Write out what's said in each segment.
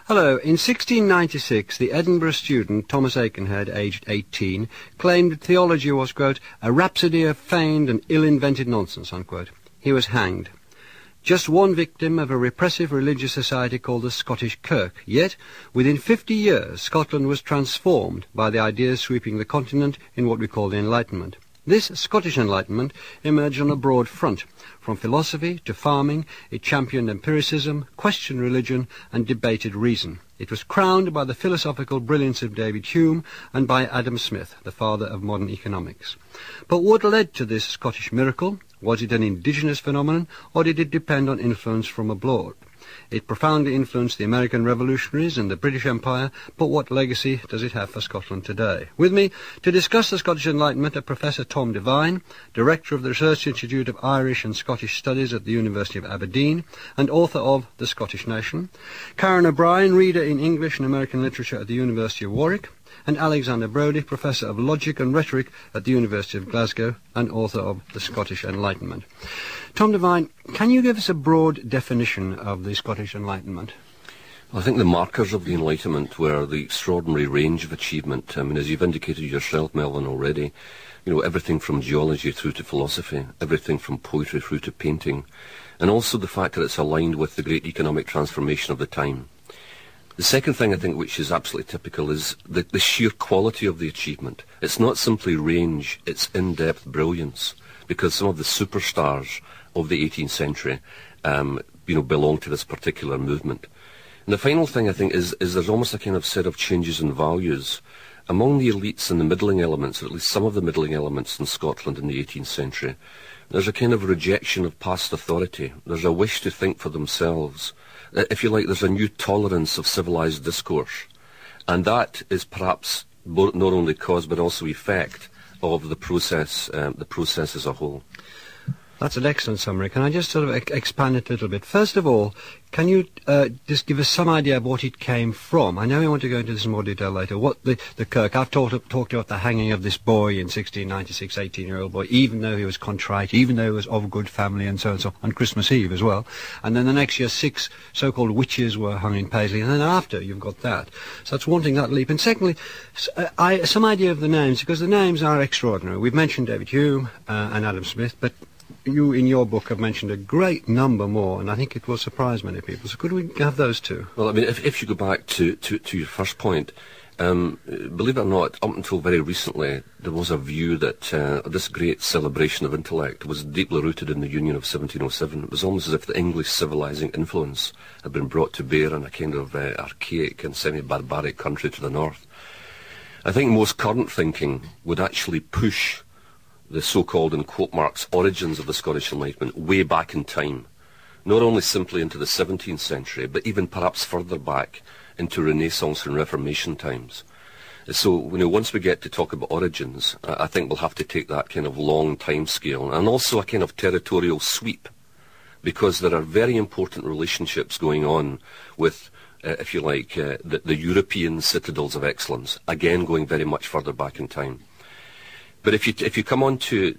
Hello. In 1696, the Edinburgh student Thomas Aikenhead, aged 18, claimed that theology was, quote, a rhapsody of feigned and ill-invented nonsense, unquote. He was hanged. Just one victim of a repressive religious society called the Scottish Kirk. Yet, within 50 years, Scotland was transformed by the ideas sweeping the continent in what we call the Enlightenment. This Scottish Enlightenment emerged on a broad front. From philosophy to farming, it championed empiricism, questioned religion, and debated reason. It was crowned by the philosophical brilliance of David Hume and by Adam Smith, the father of modern economics. But what led to this Scottish miracle? Was it an indigenous phenomenon, or did it depend on influence from abroad? It profoundly influenced the American revolutionaries and the British Empire, but what legacy does it have for Scotland today? With me to discuss the Scottish Enlightenment are Professor Tom Devine, Director of the Research Institute of Irish and Scottish Studies at the University of Aberdeen, and author of The Scottish Nation, Karen O'Brien, Reader in English and American Literature at the University of Warwick, and Alexander Brodie, Professor of Logic and Rhetoric at the University of Glasgow and author of The Scottish Enlightenment. Tom Devine, can you give us a broad definition of the Scottish Enlightenment? I think the markers of the Enlightenment were the extraordinary range of achievement. I mean, as you've indicated yourself, Melvyn, already, everything from geology through to philosophy, everything from poetry through to painting, and also the fact that it's aligned with the great economic transformation of the time. The second thing, I think, which is absolutely typical is the sheer quality of the achievement. It's not simply range, it's in-depth brilliance, because some of the superstars of the 18th century, belong to this particular movement. And the final thing, I think, is there's almost a kind of set of changes in values. Among the elites and the middling elements, or at least some of the middling elements in Scotland in the 18th century, there's a kind of rejection of past authority. There's a wish to think for themselves. If you like, there's a new tolerance of civilised discourse. And that is perhaps not only cause but also effect of the process as a whole. That's an excellent summary. Can I just sort of expand it a little bit? First of all, can you just give us some idea of what it came from? I know we want to go into this in more detail later. What the Kirk, I've talked about the hanging of this boy in 1696, 18-year-old boy, even though he was contrite, even though he was of good family and so, on Christmas Eve as well. And then the next year, 6 so-called witches were hung in Paisley. And then after, you've got that. So that's one thing, that leap. And secondly, some idea of the names, because the names are extraordinary. We've mentioned David Hume and Adam Smith, but you, in your book, have mentioned a great number more, and I think it will surprise many people. So could we have those two? Well, I mean, if you go back to your first point, believe it or not, up until very recently, there was a view that this great celebration of intellect was deeply rooted in the Union of 1707. It was almost as if the English civilising influence had been brought to bear on a kind of archaic and semi-barbaric country to the north. I think most current thinking would actually push the so-called, in quote marks, origins of the Scottish Enlightenment way back in time, not only simply into the 17th century, but even perhaps further back into Renaissance and Reformation times. So, once we get to talk about origins, I think we'll have to take that kind of long time scale, and also a kind of territorial sweep, because there are very important relationships going on with, if you like, the European citadels of excellence, again going very much further back in time. But if you come on to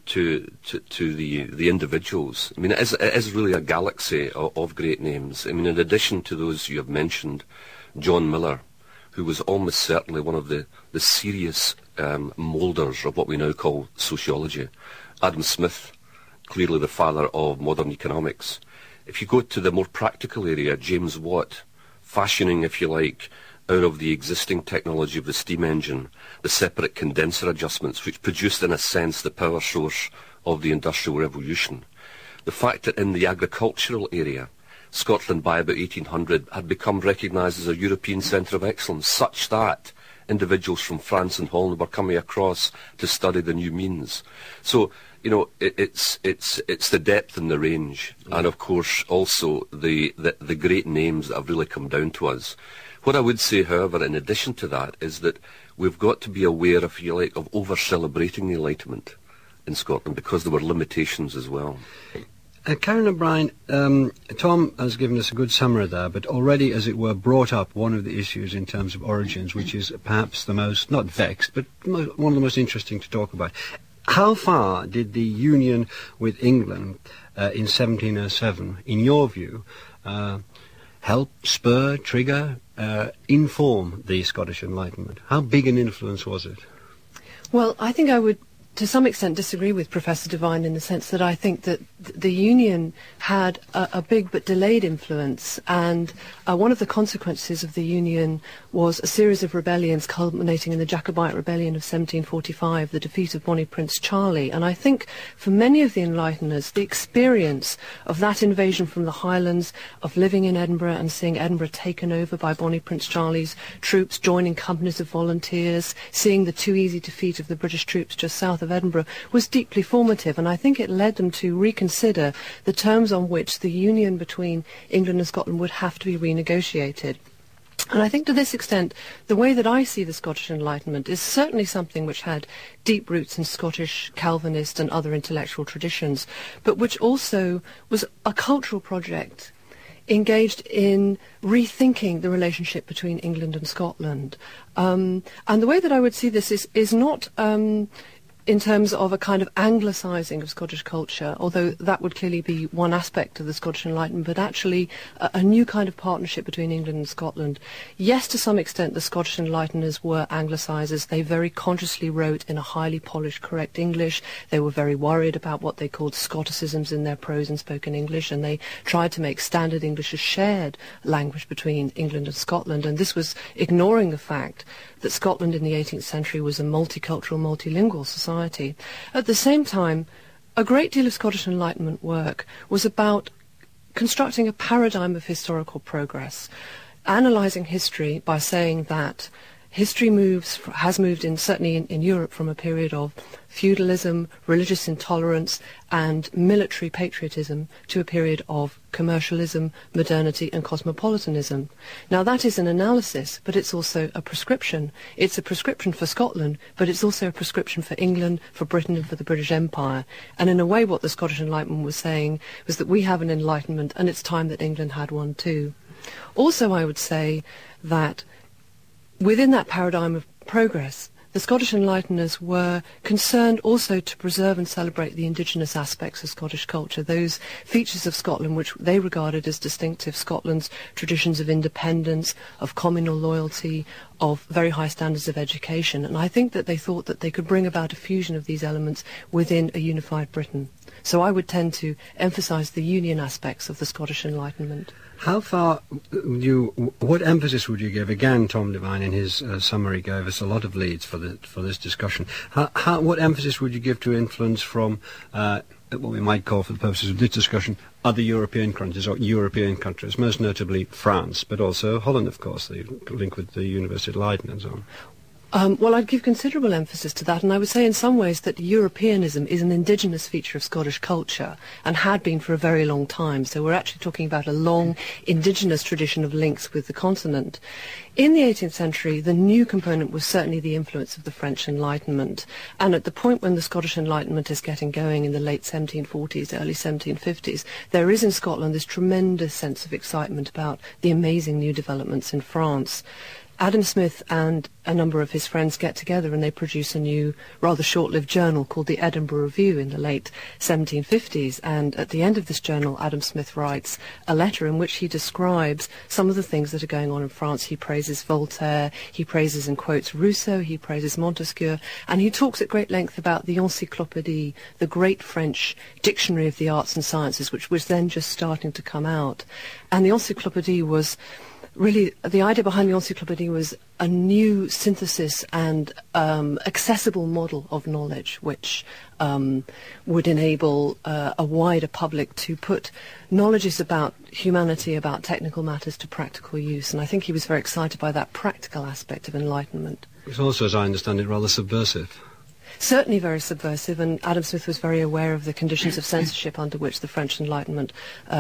the individuals, I mean, it is really a galaxy of great names. I mean, in addition to those you have mentioned, John Miller, who was almost certainly one of the serious moulders of what we now call sociology. Adam Smith, clearly the father of modern economics. If you go to the more practical area, James Watt, fashioning, if you like, out of the existing technology of the steam engine, the separate condenser adjustments, which produced, in a sense, the power source of the Industrial Revolution. The fact that in the agricultural area, Scotland by about 1800 had become recognised as a European centre of excellence, such that individuals from France and Holland were coming across to study the new means. So, it's the depth and the range, and of course also the great names that have really come down to us. What I would say, however, in addition to that, is that we've got to be aware, if you like, of over-celebrating the Enlightenment in Scotland, because there were limitations as well. Karen O'Brien, Tom has given us a good summary there, but already, as it were, brought up one of the issues in terms of origins, which is perhaps the most, not vexed, but one of the most interesting to talk about. How far did the union with England in 1707, in your view, help, spur, trigger, inform the Scottish Enlightenment? How big an influence was it? Well, I think I would, to some extent, disagree with Professor Devine in the sense that I think that the Union had a big but delayed influence, and one of the consequences of the Union was a series of rebellions culminating in the Jacobite Rebellion of 1745, the defeat of Bonnie Prince Charlie. And I think for many of the Enlighteners, the experience of that invasion from the Highlands, of living in Edinburgh and seeing Edinburgh taken over by Bonnie Prince Charlie's troops, joining companies of volunteers, seeing the too easy defeat of the British troops just south of Edinburgh, was deeply formative, and I think it led them to reconsider the terms on which the union between England and Scotland would have to be renegotiated. And I think to this extent, the way that I see the Scottish Enlightenment is certainly something which had deep roots in Scottish Calvinist and other intellectual traditions, but which also was a cultural project engaged in rethinking the relationship between England and Scotland. And the way that I would see this is not in terms of a kind of anglicising of Scottish culture, although that would clearly be one aspect of the Scottish Enlightenment, but actually a new kind of partnership between England and Scotland. Yes, to some extent, the Scottish Enlighteners were anglicisers. They very consciously wrote in a highly polished, correct English. They were very worried about what they called Scotticisms in their prose and spoken English, and they tried to make standard English a shared language between England and Scotland, and this was ignoring the fact that Scotland in the 18th century was a multicultural, multilingual society. At the same time, a great deal of Scottish Enlightenment work was about constructing a paradigm of historical progress, analysing history by saying that history has moved in, certainly in Europe, from a period of feudalism, religious intolerance, and military patriotism to a period of commercialism, modernity, and cosmopolitanism. Now, that is an analysis, but it's also a prescription. It's a prescription for Scotland, but it's also a prescription for England, for Britain, and for the British Empire. And in a way, what the Scottish Enlightenment was saying was that we have an Enlightenment, and it's time that England had one too. Also, I would say that within that paradigm of progress, the Scottish Enlighteners were concerned also to preserve and celebrate the indigenous aspects of Scottish culture, those features of Scotland which they regarded as distinctive, Scotland's traditions of independence, of communal loyalty, of very high standards of education. And I think that they thought that they could bring about a fusion of these elements within a unified Britain. So I would tend to emphasise the union aspects of the Scottish Enlightenment. How far what emphasis would you give? Again, Tom Devine in his summary gave us a lot of leads for this discussion. What emphasis would you give to influence from what we might call, for the purposes of this discussion, other European countries or European countries, most notably France, but also Holland, of course, the link with the University of Leiden and so on? Well, I'd give considerable emphasis to that, and I would say in some ways that Europeanism is an indigenous feature of Scottish culture, and had been for a very long time. So we're actually talking about a long indigenous tradition of links with the continent. In the 18th century, the new component was certainly the influence of the French Enlightenment, and at the point when the Scottish Enlightenment is getting going in the late 1740s, early 1750s, there is in Scotland this tremendous sense of excitement about the amazing new developments in France. Adam Smith and a number of his friends get together and they produce a new, rather short-lived journal called the Edinburgh Review in the late 1750s. And at the end of this journal, Adam Smith writes a letter in which he describes some of the things that are going on in France. He praises Voltaire, he praises and quotes Rousseau, he praises Montesquieu, and he talks at great length about the Encyclopédie, the great French dictionary of the arts and sciences, which was then just starting to come out. And the Encyclopédie was really, the idea behind the Encyclopédie was a new synthesis and accessible model of knowledge, which would enable a wider public to put knowledges about humanity, about technical matters, to practical use. And I think he was very excited by that practical aspect of Enlightenment. It's also, as I understand it, rather subversive. Certainly very subversive, and Adam Smith was very aware of the conditions of censorship under which the French Enlightenment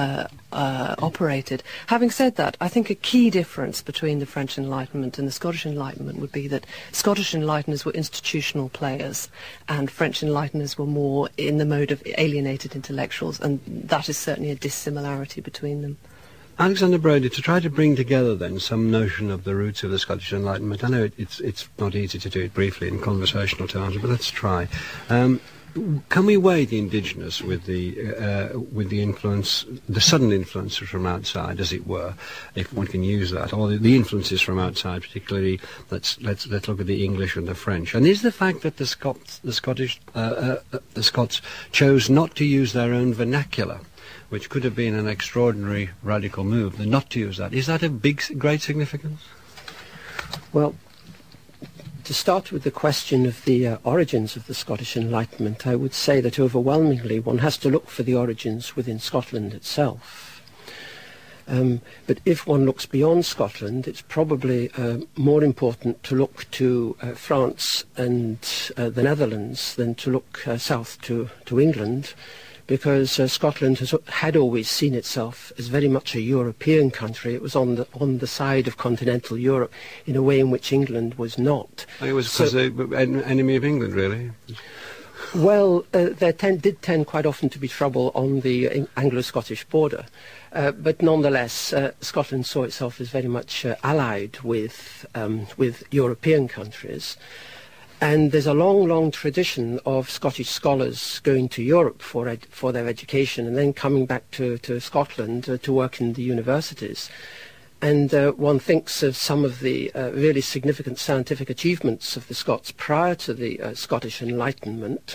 operated. Having said that, I think a key difference between the French Enlightenment and the Scottish Enlightenment would be that Scottish Enlighteners were institutional players, and French Enlighteners were more in the mode of alienated intellectuals, and that is certainly a dissimilarity between them. Alexander Brodie, to try to bring together then some notion of the roots of the Scottish Enlightenment, I know it's not easy to do it briefly in conversational terms, but let's try. can we weigh the indigenous with the influence, the sudden influences from outside, as it were, if one can use that, or the influences from outside, particularly let's look at the English and the French. And is the fact that the Scots chose not to use their own vernacular, which could have been an extraordinary radical move, not to use that, is that of great significance? Well, to start with the question of the origins of the Scottish Enlightenment, I would say that overwhelmingly one has to look for the origins within Scotland itself. But if one looks beyond Scotland, it's probably more important to look to France and the Netherlands than to look south to England, because Scotland had always seen itself as very much a European country. It was on the side of continental Europe in a way in which England was not. It was because they were an enemy of England, really. Well, there did tend quite often to be trouble on the Anglo-Scottish border, but nonetheless, Scotland saw itself as very much allied with European countries. And there's a long, long tradition of Scottish scholars going to Europe for their education and then coming back to Scotland to work in the universities. And one thinks of some of the really significant scientific achievements of the Scots prior to the Scottish Enlightenment.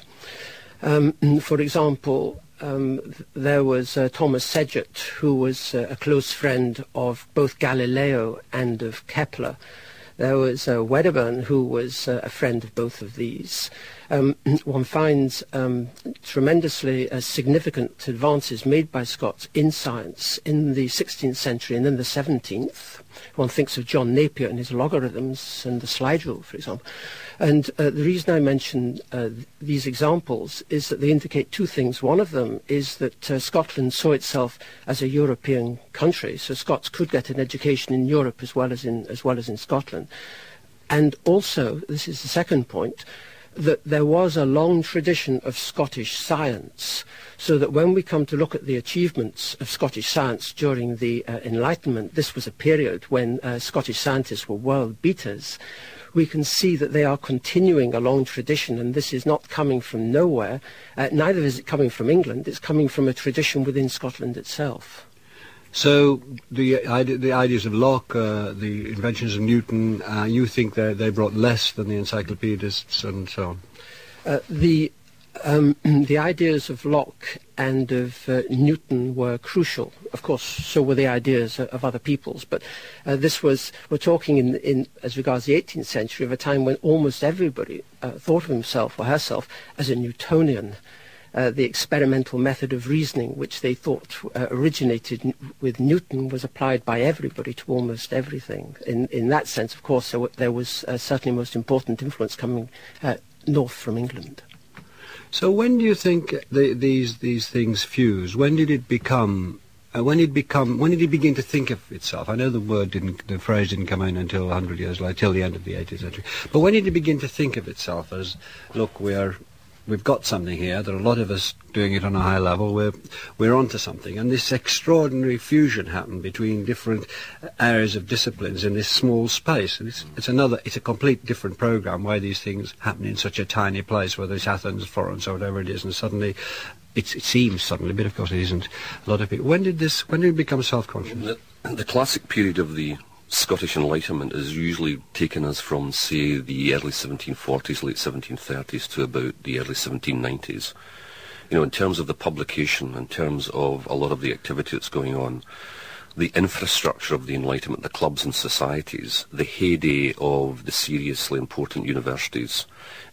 For example, there was Thomas Sedgwick, who was a close friend of both Galileo and of Kepler. There was Wedderburn, who was a friend of both of these. One finds tremendously significant advances made by Scots in science in the 16th century and in the 17th. One thinks of John Napier and his logarithms and the slide rule, for example. And the reason I mention these examples is that they indicate two things. One of them is that Scotland saw itself as a European country, so Scots could get an education in Europe as well as in Scotland. And also, this is the second point, that there was a long tradition of Scottish science, so that when we come to look at the achievements of Scottish science during the Enlightenment, this was a period when Scottish scientists were world beaters. We can see that they are continuing a long tradition, and this is not coming from nowhere. Neither is it coming from England. It's coming from a tradition within Scotland itself. So the ideas of Locke, the inventions of Newton, you think they brought less than the encyclopedists and so on? The ideas of Locke and of Newton were crucial. Of course, so were the ideas of other peoples. But we're talking in as regards the 18th century, of a time when almost everybody thought of himself or herself as a Newtonian. The experimental method of reasoning, which they thought originated with Newton, was applied by everybody to almost everything. In that sense, of course, there was certainly most important influence coming north from England. So when do you think these things fuse? When did it become? When did it begin to think of itself? I know the phrase didn't come in until 100 years later, till the end of the 18th century. But when did it begin to think of itself as, look, we've got something here. There are a lot of us doing it on a high level. We're onto something, and this extraordinary fusion happened between different areas of disciplines in this small space. And it's a complete different program why these things happen in such a tiny place, whether it's Athens, Florence, or whatever it is, and suddenly. It seems suddenly, but of course it isn't. A lot of people. When did it become self-conscious? The classic period of the Scottish Enlightenment is usually taken as from, say, the early 1740s, late 1730s to about the early 1790s. You know, in terms of the publication, in terms of a lot of the activity that's going on, the infrastructure of the Enlightenment, the clubs and societies, the heyday of the seriously important universities,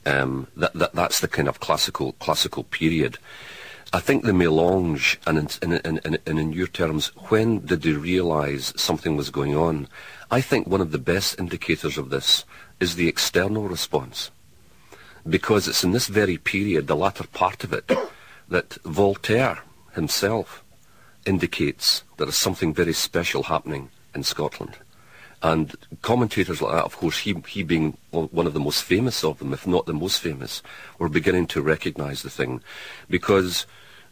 that's the kind of classical period. I think the mélange, and in your terms, when did they realise something was going on? I think one of the best indicators of this is the external response. Because it's in this very period, the latter part of it, that Voltaire himself indicates there is something very special happening in Scotland. And commentators like that, of course, he being one of the most famous of them, if not the most famous, were beginning to recognise the thing. Because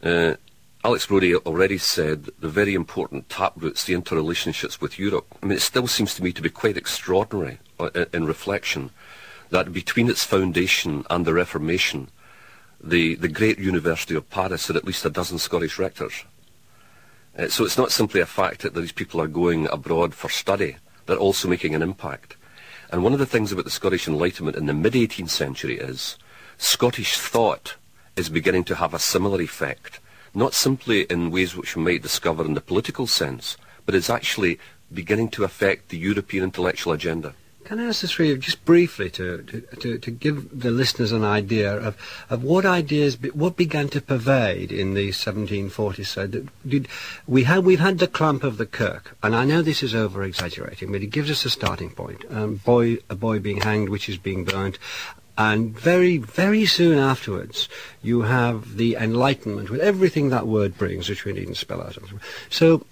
Alex Brodie already said the very important taproots, the interrelationships with Europe. I mean, it still seems to me to be quite extraordinary in reflection that between its foundation and the Reformation, the great University of Paris had at least a dozen Scottish rectors. So it's not simply a fact that these people are going abroad for study, they're also making an impact. And one of the things about the Scottish Enlightenment in the mid-18th century is Scottish thought is beginning to have a similar effect, not simply in ways which we might discover in the political sense, but it's actually beginning to affect the European intellectual agenda. Can I ask the three of you just briefly to give the listeners an idea of what ideas, what began to pervade in the 1740s? So we've had the clamp of the Kirk, and I know this is over-exaggerating, but it gives us a starting point. A boy being hanged, witches being burnt, and very, very soon afterwards you have the Enlightenment with everything that word brings, which we needn't spell out. So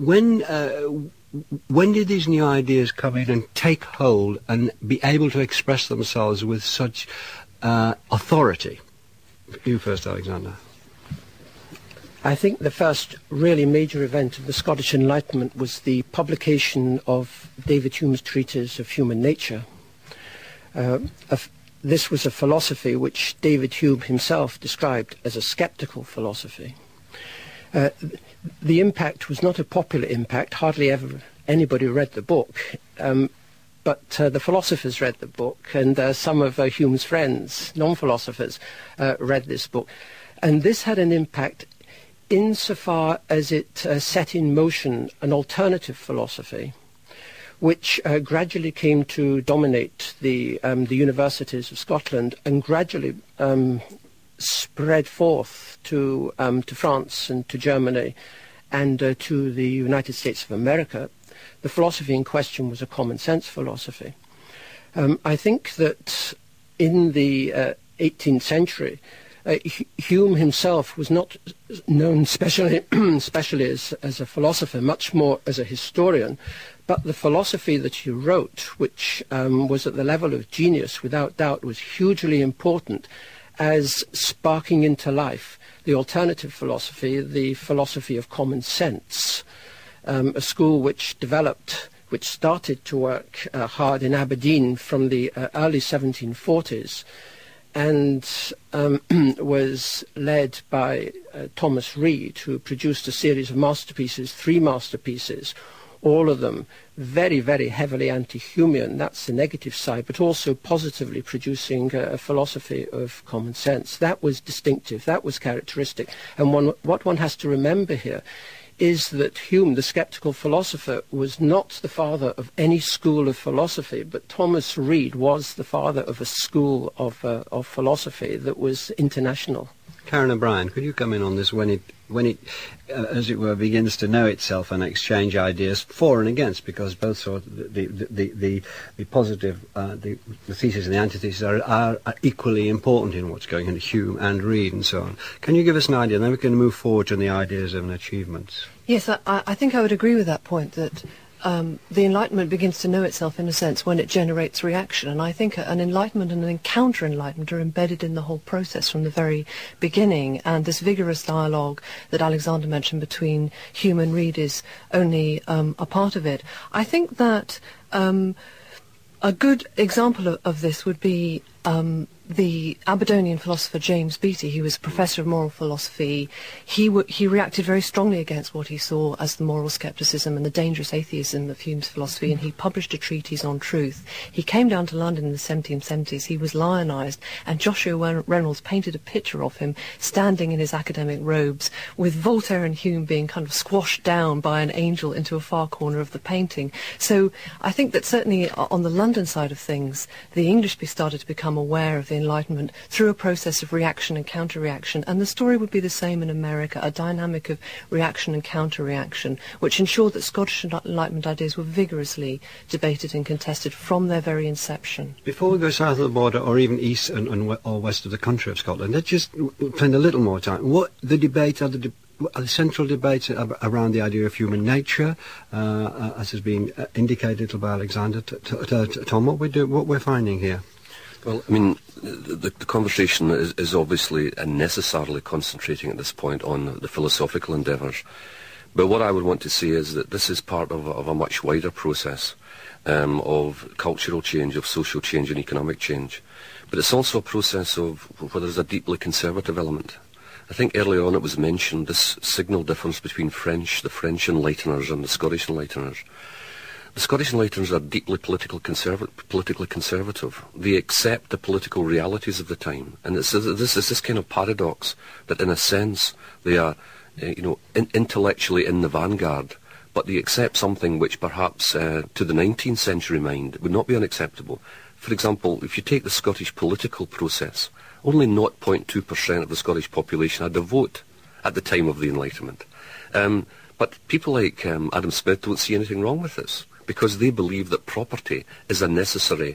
when did these new ideas come in and take hold and be able to express themselves with such authority? You first, Alexander. I think the first really major event of the Scottish Enlightenment was the publication of David Hume's treatise of human nature. This was a philosophy which David Hume himself described as a sceptical philosophy. The impact was not a popular impact. Hardly ever anybody read the book, but the philosophers read the book, and some of Hume's friends, non-philosophers, read this book. And this had an impact insofar as it set in motion an alternative philosophy, which gradually came to dominate the universities of Scotland and gradually spread forth to France and to Germany and to the United States of America. The philosophy in question was a common sense philosophy. I think that in the 18th century, Hume himself was not known especially as a philosopher, much more as a historian, but the philosophy that he wrote, which was at the level of genius without doubt, was hugely important as sparking into life the alternative philosophy, the philosophy of common sense, a school which started to work hard in Aberdeen from the early 1740s and was led by Thomas Reid, who produced a series of masterpieces, 3 masterpieces, all of them very, very heavily anti-Humean. That's the negative side, but also positively producing a philosophy of common sense. That was distinctive, that was characteristic. And what one has to remember here is that Hume, the sceptical philosopher, was not the father of any school of philosophy, but Thomas Reid was the father of a school of philosophy that was international. Karen O'Brien, could you come in on this when it, as it were, begins to know itself and exchange ideas for and against, because both sort of the positive, the thesis and the antithesis are equally important in what's going on, Hume and Reid and so on. Can you give us an idea, and then we can move forward to the ideas and achievements? Yes, I think I would agree with that point, that the Enlightenment begins to know itself in a sense when it generates reaction, and I think an Enlightenment and an counter-Enlightenment are embedded in the whole process from the very beginning, and this vigorous dialogue that Alexander mentioned between Hume and Reid is only a part of it. I think that a good example of this would be the Aberdonian philosopher James Beattie. He was a professor of moral philosophy. He reacted very strongly against what he saw as the moral scepticism and the dangerous atheism of Hume's philosophy, and he published a treatise on truth. He came down to London in the 1770s. He was lionised, and Joshua Reynolds painted a picture of him standing in his academic robes, with Voltaire and Hume being kind of squashed down by an angel into a far corner of the painting. So I think that certainly on the London side of things, the English started to become aware of the Enlightenment through a process of reaction and counter-reaction, and the story would be the same in America, a dynamic of reaction and counter-reaction, which ensured that Scottish Enlightenment ideas were vigorously debated and contested from their very inception. Before we go south of the border, or even east or west of the country of Scotland, let's just spend a little more time. What the debates are the central debates around the idea of human nature, as has been indicated by Alexander. Tom, what we're finding here? Well, I mean, the conversation is obviously and necessarily concentrating at this point on the philosophical endeavours. But what I would want to say is that this is part of a much wider process. of cultural change, of social change and economic change. But it's also a process of where there's a deeply conservative element. I think earlier on it was mentioned this signal difference between the French Enlighteners and the Scottish Enlighteners. The Scottish Enlighteners are deeply politically conservative. They accept the political realities of the time. And it's this kind of paradox that in a sense they are intellectually in the vanguard, but they accept something which perhaps to the 19th century mind would not be unacceptable. For example, if you take the Scottish political process, only 0.2% of the Scottish population had a vote at the time of the Enlightenment. But people like Adam Smith don't see anything wrong with this, because they believe that property is a necessary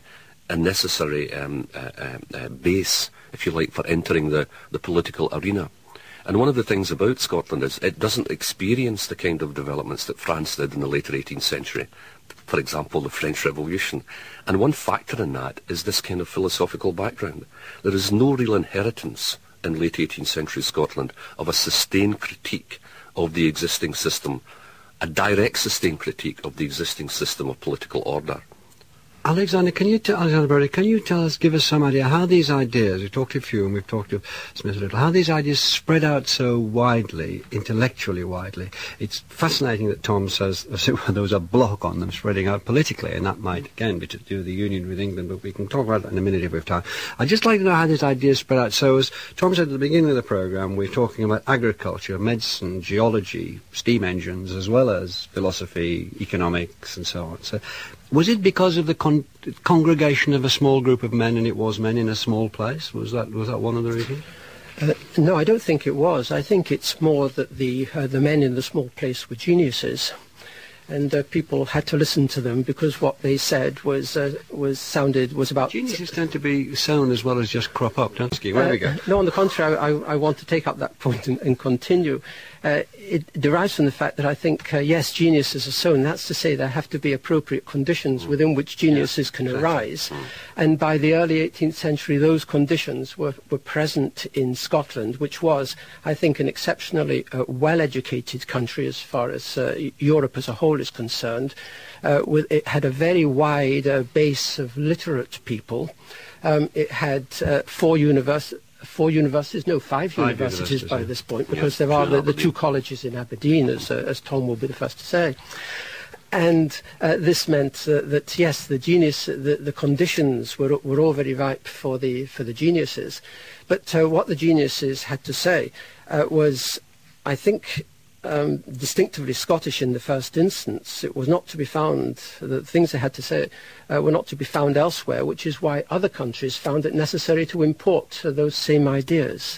base, if you like, for entering the political arena. And one of the things about Scotland is it doesn't experience the kind of developments that France did in the later 18th century. For example, the French Revolution. And one factor in that is this kind of philosophical background. There is no real inheritance in late 18th century Scotland of a sustained critique of the existing system, a direct sustained critique of the existing system of political order. Alexander Brody, can you give us some idea how these ideas, we've talked to Hume, we've talked to Smith a little, how these ideas spread out so widely, intellectually widely? It's fascinating that Tom says there was a block on them spreading out politically, and that might, again, be to do with the union with England, but we can talk about that in a minute if we have time. I'd just like to know how these ideas spread out. So, as Tom said at the beginning of the programme, we're talking about agriculture, medicine, geology, steam engines, as well as philosophy, economics, and so on. So, was it because of the congregation of a small group of men, and it was men in a small place? Was that one of the reasons? No, I don't think it was. I think it's more that the men in the small place were geniuses, and people had to listen to them because what they said was about. Geniuses tend to be sown as well as just crop up, don't they? Where we go? No, on the contrary, I want to take up that point and continue. It derives from the fact that I think, yes, geniuses are sown. That's to say there have to be appropriate conditions within which geniuses can arise. And by the early 18th century, those conditions were present in Scotland, which was, I think, an exceptionally well-educated country as far as Europe as a whole is concerned. It had a very wide base of literate people. It had five universities by this point, because there are the two colleges in Aberdeen, as Tom will be the first to say. And this meant that, yes, the conditions were all very ripe for the geniuses. But what the geniuses had to say was, I think, distinctively Scottish in the first instance. It was not to be found, the things they had to say were not to be found elsewhere, which is why other countries found it necessary to import those same ideas.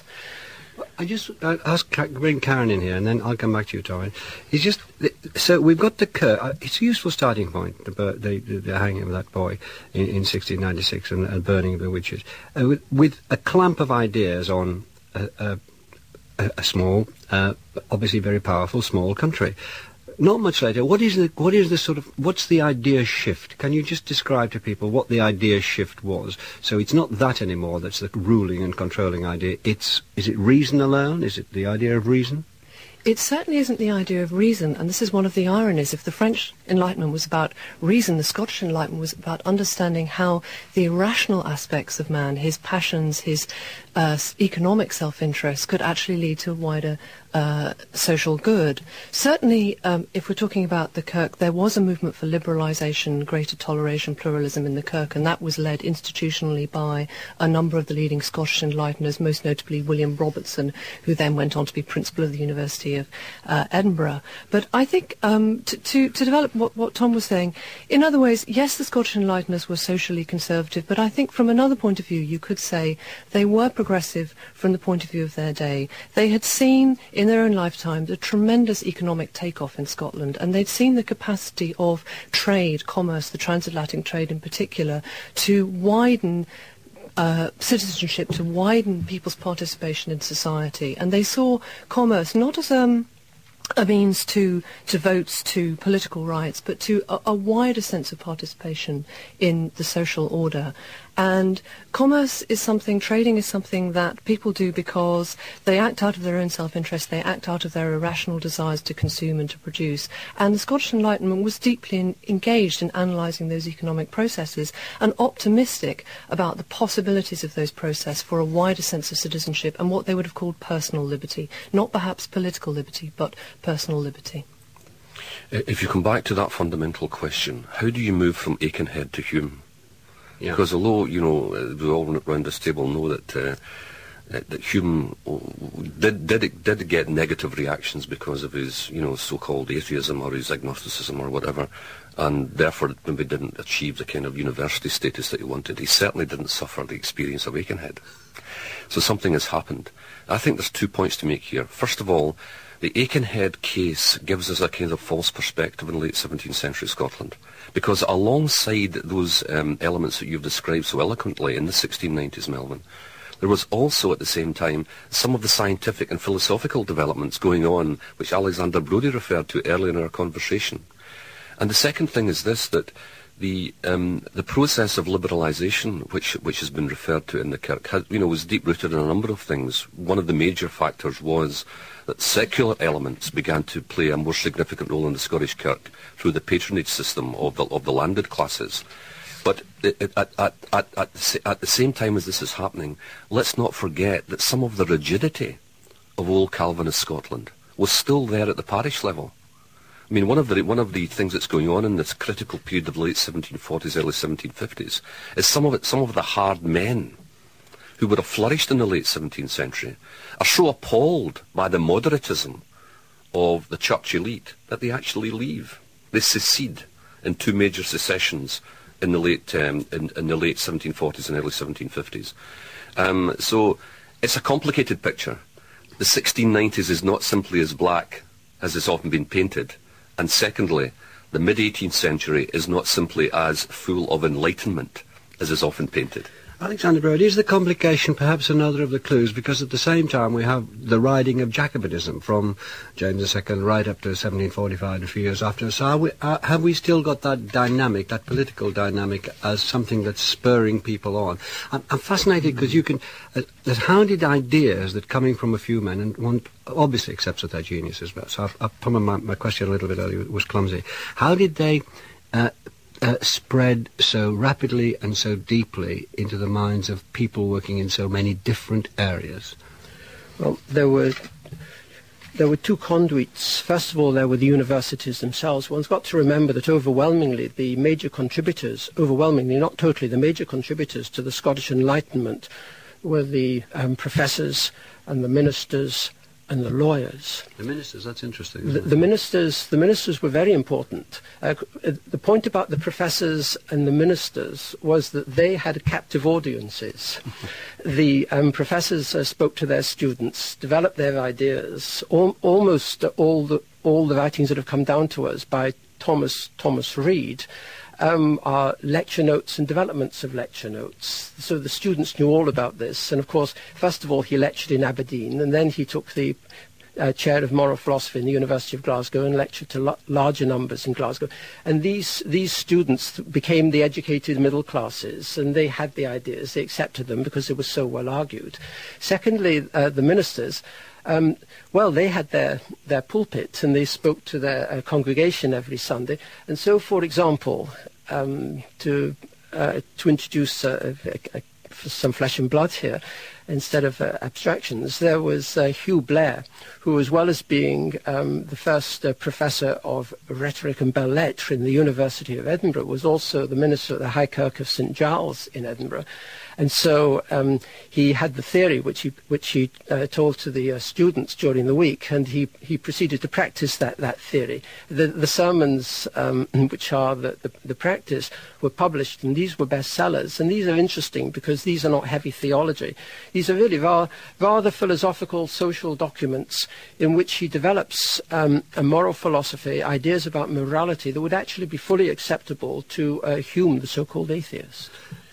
I'll bring Karen in here, and then I'll come back to you, Tom. It's just, so we've got the Kirk. It's a useful starting point, the hanging of that boy in 1696 and burning of the witches, with a clump of ideas on a small, obviously very powerful, small country. Not much later, what's the idea shift? Can you just describe to people what the idea shift was? So it's not that anymore that's the ruling and controlling idea. Is it reason alone? Is it the idea of reason? It certainly isn't the idea of reason, and this is one of the ironies. If the French Enlightenment was about reason, the Scottish Enlightenment was about understanding how the irrational aspects of man, his passions, his economic self-interest, could actually lead to a wider social good. Certainly, if we're talking about the Kirk, there was a movement for liberalisation, greater toleration, pluralism in the Kirk, and that was led institutionally by a number of the leading Scottish Enlighteners, most notably William Robertson, who then went on to be principal of the University of Edinburgh. But I think to develop what Tom was saying, in other ways, yes, the Scottish Enlighteners were socially conservative, but I think from another point of view, you could say they were progressive from the point of view of their day. They had seen in their own lifetime the tremendous economic takeoff in Scotland, and they'd seen the capacity of trade, commerce, the transatlantic trade in particular, to widen citizenship, to widen people's participation in society. And they saw commerce not as a means to votes, to political rights, but to a wider sense of participation in the social order. And commerce is something, trading is something that people do because they act out of their own self-interest, they act out of their irrational desires to consume and to produce. And the Scottish Enlightenment was deeply engaged in analysing those economic processes and optimistic about the possibilities of those processes for a wider sense of citizenship and what they would have called personal liberty. Not perhaps political liberty, but personal liberty. If you come back to that fundamental question, how do you move from Aikenhead to Hume? Yeah. Because although, we all around this table know that Hume did get negative reactions because of his, so-called atheism or his agnosticism or whatever, and therefore maybe didn't achieve the kind of university status that he wanted. He certainly didn't suffer the experience of Aikenhead. So something has happened. I think there's 2 points to make here. First of all, the Aikenhead case gives us a kind of false perspective in late 17th century Scotland, because alongside those elements that you've described so eloquently in the 1690s, Melvyn, there was also at the same time some of the scientific and philosophical developments going on, which Alexander Brodie referred to earlier in our conversation. And the second thing is this, that the process of liberalisation, which has been referred to in the Kirk, was deep-rooted in a number of things. One of the major factors was that secular elements began to play a more significant role in the Scottish Kirk through the patronage system of the landed classes. But at the same time as this is happening, let's not forget that some of the rigidity of old Calvinist Scotland was still there at the parish level. I mean, one of the things that's going on in this critical period of the late 1740s, early 1750s, is some of the hard men who would have flourished in the late 17th century are so appalled by the moderatism of the church elite that they actually leave. They secede in two major secessions in the late 1740s and early 1750s. So it's a complicated picture. The 1690s is not simply as black as it's often been painted. And secondly, the mid-18th century is not simply as full of enlightenment as is often painted. Alexander Brodie, is the complication perhaps another of the clues? Because at the same time we have the riding of Jacobitism from James II right up to 1745 and a few years after. So have we still got that dynamic, that political dynamic, as something that's spurring people on? I'm fascinated because you can... there's hounded ideas that coming from a few men, and one obviously accepts that they're geniuses, but so my question a little bit earlier was clumsy. How did they... spread so rapidly and so deeply into the minds of people working in so many different areas? Well, there were two conduits. First of all, there were the universities themselves. One's got to remember that overwhelmingly the major contributors, overwhelmingly, not totally, the major contributors to the Scottish Enlightenment were the professors and the ministers and the lawyers. The ministers, that's interesting. The ministers were very important. The point about the professors and the ministers was that they had captive audiences. The professors spoke to their students, developed their ideas. Almost all the writings that have come down to us by Thomas Reid are lecture notes and developments of lecture notes. So the students knew all about this. And of course, first of all, he lectured in Aberdeen, and then he took the chair of moral philosophy in the University of Glasgow and lectured to larger numbers in Glasgow. And these students became the educated middle classes, and they had the ideas, they accepted them because they were so well argued. Secondly, the ministers, they had their pulpit and they spoke to their congregation every Sunday. And so, for example, to introduce some flesh and blood here, instead of abstractions, there was Hugh Blair, who, as well as being the first professor of rhetoric and belles lettres in the University of Edinburgh, was also the minister at the High Kirk of St Giles in Edinburgh. And so he had the theory which he told to the students during the week, and he proceeded to practice that theory. The sermons, which are the practice, were published, and these were bestsellers. And these are interesting because these are not heavy theology. These are really rather philosophical social documents in which he develops a moral philosophy, ideas about morality that would actually be fully acceptable to Hume, the so-called atheist.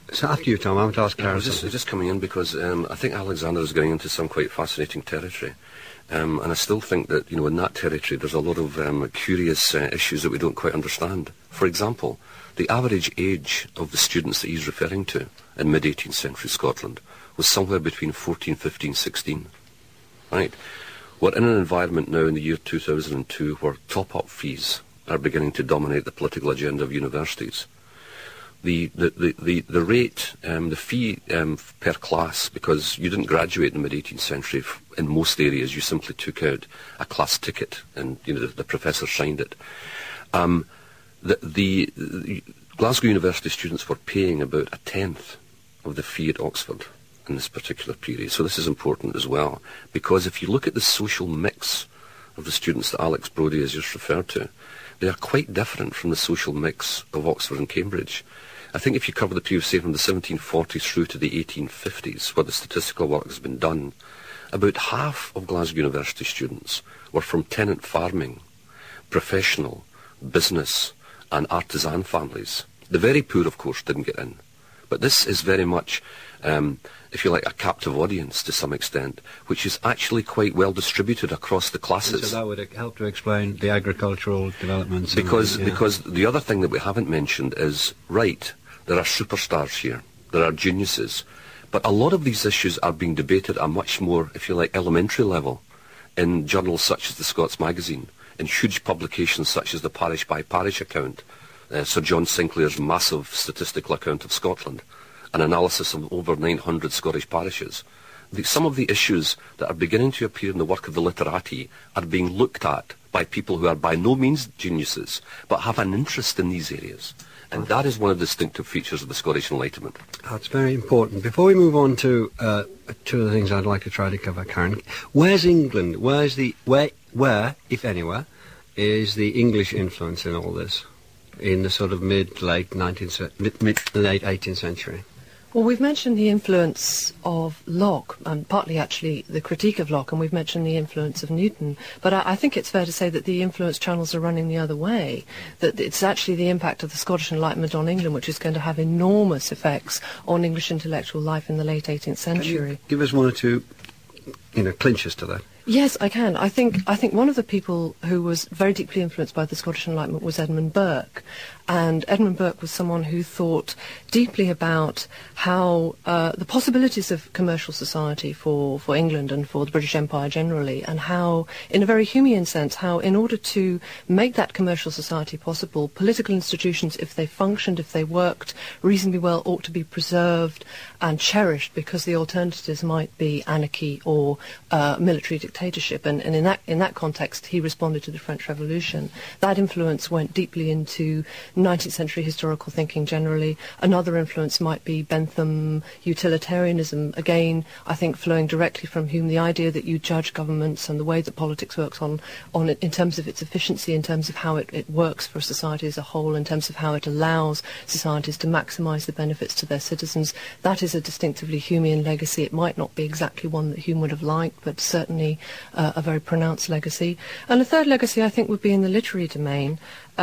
So after you, Tom, I want to ask I Karen was something. just coming in because I think Alexander is getting into some quite fascinating territory. And I still think that, in that territory there's a lot of curious issues that we don't quite understand. For example, the average age of the students that he's referring to in mid-18th century Scotland was somewhere between 14, 15, 16. Right? We're in an environment now in the year 2002 where top-up fees are beginning to dominate the political agenda of universities. The rate, the fee per class, because you didn't graduate in the mid-18th century in most areas, you simply took out a class ticket and the professor signed it. The Glasgow University students were paying about a tenth of the fee at Oxford in this particular period. So this is important as well, because if you look at the social mix of the students that Alex Brodie has just referred to, they are quite different from the social mix of Oxford and Cambridge. I think if you cover the period, say, from the 1740s through to the 1850s, where the statistical work has been done, about half of Glasgow University students were from tenant farming, professional, business and artisan families. The very poor, of course, didn't get in. But this is very much, if you like, a captive audience to some extent, which is actually quite well distributed across the classes. So that would help to explain the agricultural developments. Because the other thing that we haven't mentioned is, right, there are superstars here, there are geniuses, but a lot of these issues are being debated at a much more, if you like, elementary level in journals such as the Scots Magazine, in huge publications such as the Parish by Parish account, Sir John Sinclair's massive statistical account of Scotland, an analysis of over 900 Scottish parishes. Some of the issues that are beginning to appear in the work of the literati are being looked at by people who are by no means geniuses, but have an interest in these areas. And that is one of the distinctive features of the Scottish Enlightenment. That's very important. Before we move on to two of the things I'd like to try to cover, Karen, where's England? Where, if anywhere, is the English influence in all this, in the sort of mid-late 18th century? Well, we've mentioned the influence of Locke, and partly actually the critique of Locke, and we've mentioned the influence of Newton. But I think it's fair to say that the influence channels are running the other way, that it's actually the impact of the Scottish Enlightenment on England which is going to have enormous effects on English intellectual life in the late 18th century. Can you give us one or two, clinches to that? Yes, I can. I think one of the people who was very deeply influenced by the Scottish Enlightenment was Edmund Burke. And Edmund Burke was someone who thought deeply about how the possibilities of commercial society for England and for the British Empire generally, and how, in a very Humean sense, how in order to make that commercial society possible, political institutions, if they functioned, if they worked reasonably well, ought to be preserved and cherished, because the alternatives might be anarchy or military dictatorship. And in that context, he responded to the French Revolution. That influence went deeply into 19th century historical thinking generally. Another influence might be Bentham utilitarianism, again, I think flowing directly from Hume, the idea that you judge governments and the way that politics works on it in terms of its efficiency, in terms of how it works for society as a whole, in terms of how it allows societies to maximise the benefits to their citizens. That is a distinctively Humean legacy. It might not be exactly one that Hume would have liked, but certainly a very pronounced legacy. And a third legacy, I think, would be in the literary domain.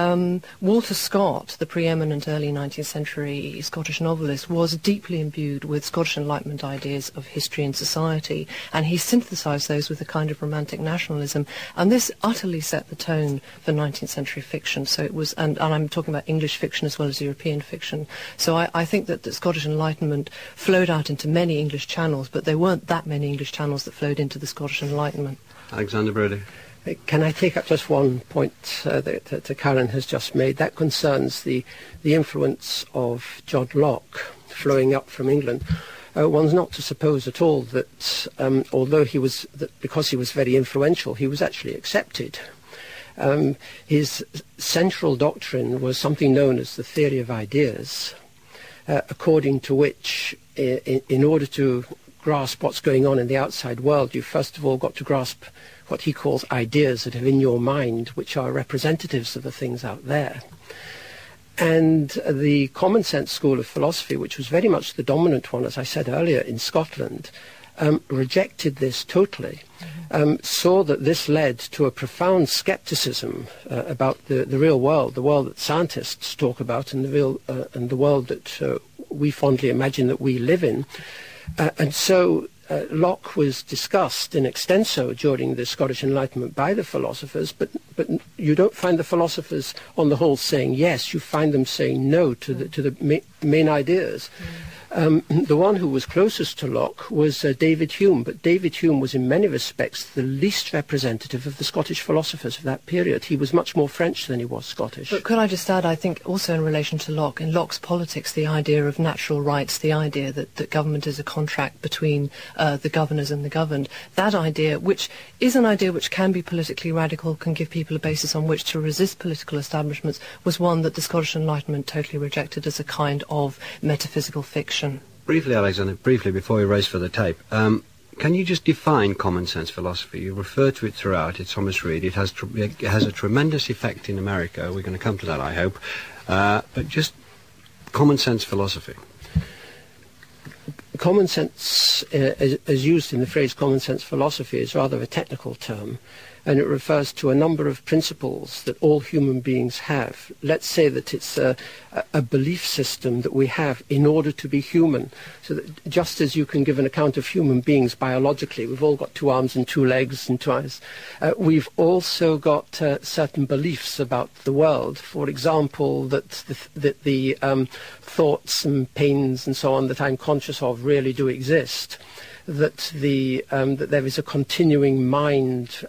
Walter Scott, the preeminent early 19th century Scottish novelist, was deeply imbued with Scottish Enlightenment ideas of history and society, and he synthesised those with a kind of romantic nationalism, and this utterly set the tone for 19th century fiction. So it was, and I'm talking about English fiction as well as European fiction. So I think that the Scottish Enlightenment flowed out into many English channels, but there weren't that many English channels that flowed into the Scottish Enlightenment. Alexander Brodie. Can I take up just one point that Karen has just made? That concerns the influence of John Locke flowing up from England. One's not to suppose at all that, although because he was very influential, he was actually accepted. His central doctrine was something known as the theory of ideas, according to which, in order to grasp what's going on in the outside world, you've first of all got to grasp what he calls ideas that are in your mind, which are representatives of the things out there. And the common sense school of philosophy, which was very much the dominant one, as I said earlier, in Scotland, rejected this totally, saw that this led to a profound skepticism about the real world, the world that scientists talk about, and the world that we fondly imagine that we live in. And so Locke was discussed in extenso during the Scottish Enlightenment by the philosophers, but you don't find the philosophers on the whole saying yes, you find them saying no to the main ideas. The one who was closest to Locke was David Hume, but David Hume was in many respects the least representative of the Scottish philosophers of that period. He was much more French than he was Scottish. But could I just add, I think also in relation to Locke, in Locke's politics, the idea of natural rights, the idea that government is a contract between the governors and the governed, that idea, which is an idea which can be politically radical, can give people a basis on which to resist political establishments, was one that the Scottish Enlightenment totally rejected as a kind of metaphysical fiction. Briefly, Alexander, before we race for the tape, can you just define common sense philosophy? You refer to it throughout. It's Thomas Reid. It has a tremendous effect in America. We're going to come to that, I hope. But just common sense philosophy. Common sense, as used in the phrase common sense philosophy, is rather a technical term, and it refers to a number of principles that all human beings have. Let's say that it's a belief system that we have in order to be human. So that just as you can give an account of human beings biologically, we've all got 2 arms and 2 legs and 2 eyes, we've also got certain beliefs about the world. For example, that the thoughts and pains and so on that I'm conscious of really do exist, that there is a continuing mind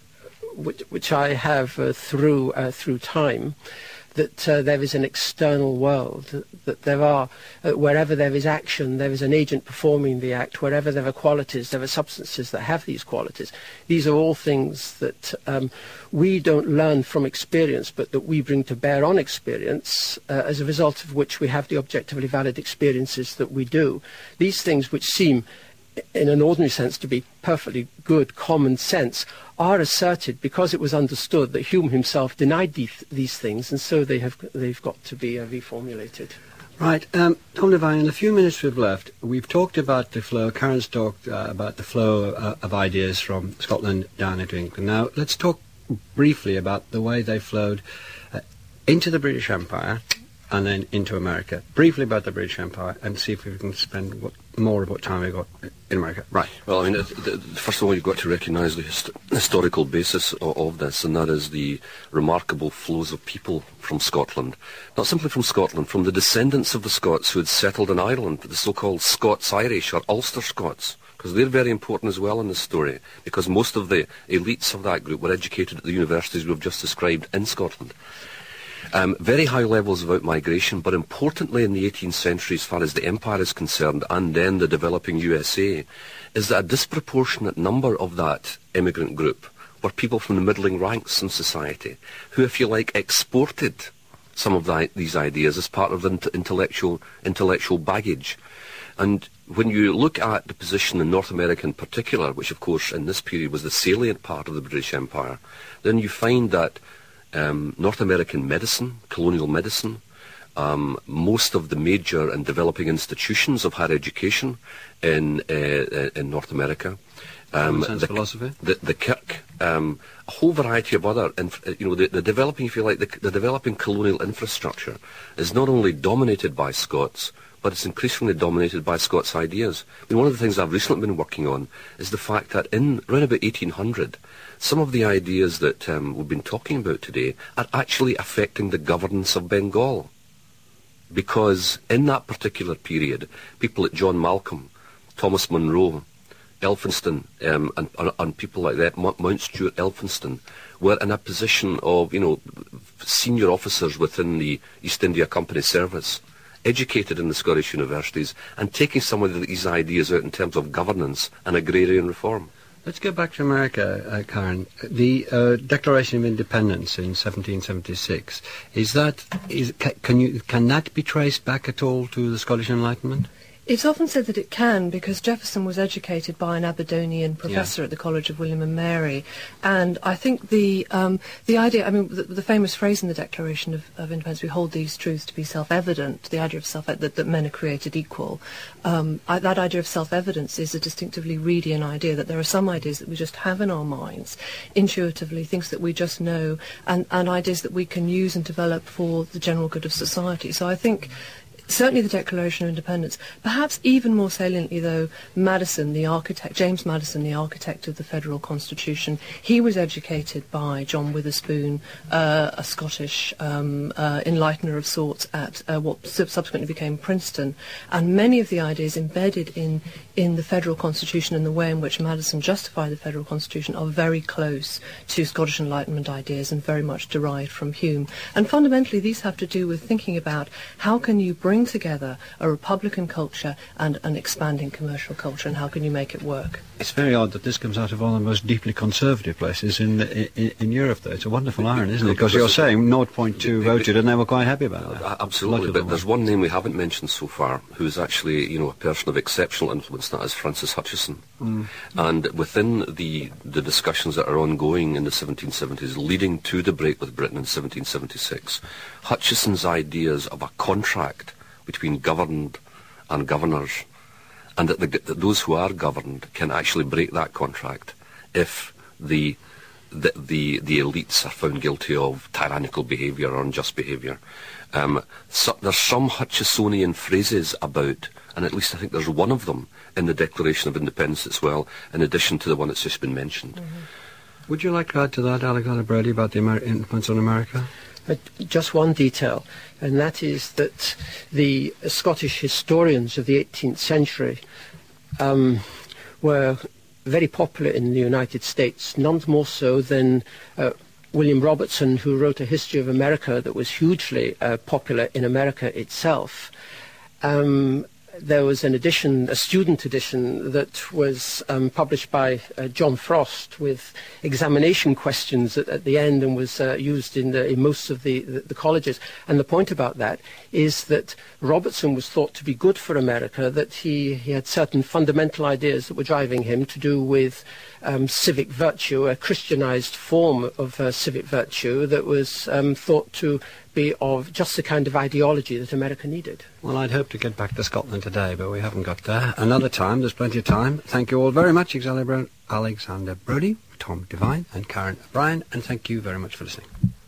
which I have through time, that there is an external world, that there are, wherever there is action, there is an agent performing the act. Wherever there are qualities, there are substances that have these qualities. These are all things that we don't learn from experience, but that we bring to bear on experience, as a result of which we have the objectively valid experiences that we do. These things which seem, in an ordinary sense, to be perfectly good common sense, are asserted because it was understood that Hume himself denied these things, and so they've got to be reformulated. Right. Tom Devine, in the few minutes we've left, we've talked about the flow, Karen's talked about the flow of ideas from Scotland down into England. Now, let's talk briefly about the way they flowed into the British Empire and then into America. Briefly about the British Empire, and see if we can spend more of what time we've got in America. Right. Well, I mean, first of all, you've got to recognise the historical basis of this, and that is the remarkable flows of people from Scotland. Not simply from Scotland, from the descendants of the Scots who had settled in Ireland, the so-called Scots-Irish or Ulster Scots, because they're very important as well in this story, because most of the elites of that group were educated at the universities we've just described in Scotland. Very high levels of outmigration, but importantly in the 18th century, as far as the empire is concerned, and then the developing USA, is that a disproportionate number of that immigrant group were people from the middling ranks in society, who, if you like, exported some of these ideas as part of the intellectual baggage. And when you look at the position in North America in particular, which of course in this period was the salient part of the British Empire, then you find that North American medicine, colonial medicine, most of the major and developing institutions of higher education in North America, philosophy, the Kirk, a whole variety of other, the developing, if you like, the developing colonial infrastructure is not only dominated by Scots, but it's increasingly dominated by Scots ideas. I mean, one of the things I've recently been working on is the fact that around about 1800, some of the ideas that we've been talking about today are actually affecting the governance of Bengal. Because in that particular period, people like John Malcolm, Thomas Munro, Elphinston, and people like that, Mount Stuart Elphinston, were in a position of, senior officers within the East India Company service, educated in the Scottish universities, and taking some of these ideas out in terms of governance and agrarian reform. Let's go back to America, Karen. The Declaration of Independence in 1776, can that be traced back at all to the Scottish Enlightenment? It's often said that it can, because Jefferson was educated by an Aberdonian professor at the College of William and Mary, and I think the idea, the famous phrase in the Declaration of Independence, we hold these truths to be self-evident, the idea of that men are created equal, that idea of self-evidence is a distinctively Reidian idea, that there are some ideas that we just have in our minds, intuitively, things that we just know, and ideas that we can use and develop for the general good of society. So I think Certainly the Declaration of Independence. Perhaps even more saliently, though, Madison, the architect, James Madison, the architect of the Federal Constitution, he was educated by John Witherspoon, a Scottish enlightener of sorts at what subsequently became Princeton, and many of the ideas embedded in the Federal Constitution and the way in which Madison justified the Federal Constitution are very close to Scottish Enlightenment ideas and very much derived from Hume. And fundamentally, these have to do with thinking about how can you bring together a republican culture and an expanding commercial culture, and how can you make it work? It's very odd that this comes out of one of the most deeply conservative places in Europe, though. It's a wonderful irony, isn't it? Because you're saying 0.2 voted and they were quite happy about that. Absolutely, but there's one name we haven't mentioned so far who is actually, a person of exceptional influence, that is Francis Hutcheson. And within the discussions that are ongoing in the 1770s, leading to the break with Britain in 1776, Hutcheson's ideas of a contract between governed and governors, and that those who are governed can actually break that contract if the elites are found guilty of tyrannical behaviour or unjust behaviour. So there's some Hutchesonian phrases about, and at least I think there's one of them in the Declaration of Independence as well, in addition to the one that's just been mentioned. Would you like to add to that, Alexander Brodie, about the influence on America? Just one detail, and that is that the Scottish historians of the 18th century were very popular in the United States, none more so than William Robertson, who wrote a history of America that was hugely popular in America itself. There was an edition, a student edition, that was published by John Frost with examination questions at the end, and was used in most of the colleges. And the point about that is that Robertson was thought to be good for America, that he had certain fundamental ideas that were driving him to do with civic virtue, a Christianized form of civic virtue that was thought to be of just the kind of ideology that America needed. Well, I'd hoped to get back to Scotland today, but we haven't got there. Another time, there's plenty of time. Thank you all very much, Alexander Brodie, Tom Devine and Karen O'Brien, and thank you very much for listening.